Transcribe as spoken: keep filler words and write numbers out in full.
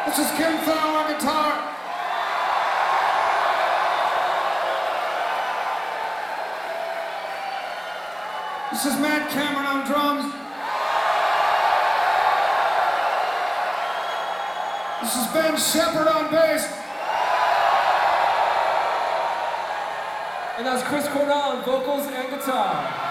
This is Kim Thao on guitar. This is Matt Cameron on drums. This is Ben Shepherd on bass. And that's Chris Cornell on vocals and guitar.